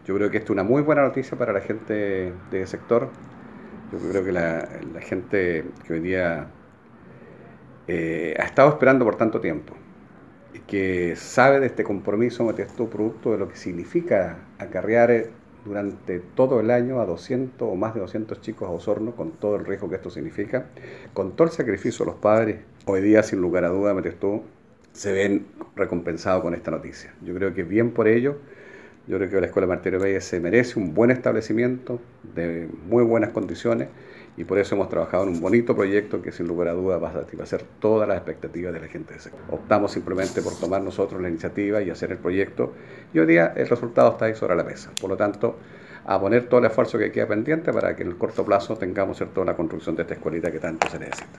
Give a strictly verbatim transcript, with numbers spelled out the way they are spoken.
Yo creo que esto es una muy buena noticia para la gente del sector. Yo creo que la, la gente que hoy día eh, ha estado esperando por tanto tiempo y que sabe de este compromiso, esto producto de lo que significa acarrear eh, durante todo el año a doscientos o más de doscientos chicos a Osorno, con todo el riesgo que esto significa, con todo el sacrificio de los padres, hoy día sin lugar a duda, tú, se ven recompensados con esta noticia. Yo creo que es bien por ello. Yo creo que la Escuela Martirio Pérez se merece un buen establecimiento de muy buenas condiciones y por eso hemos trabajado en un bonito proyecto que sin lugar a dudas va a satisfacer todas las expectativas de la gente de sector. Optamos simplemente por tomar nosotros la iniciativa y hacer el proyecto y hoy día el resultado está ahí sobre la mesa. Por lo tanto, a poner todo el esfuerzo que queda pendiente para que en el corto plazo tengamos, ¿cierto?, la construcción de esta escuelita que tanto se necesita.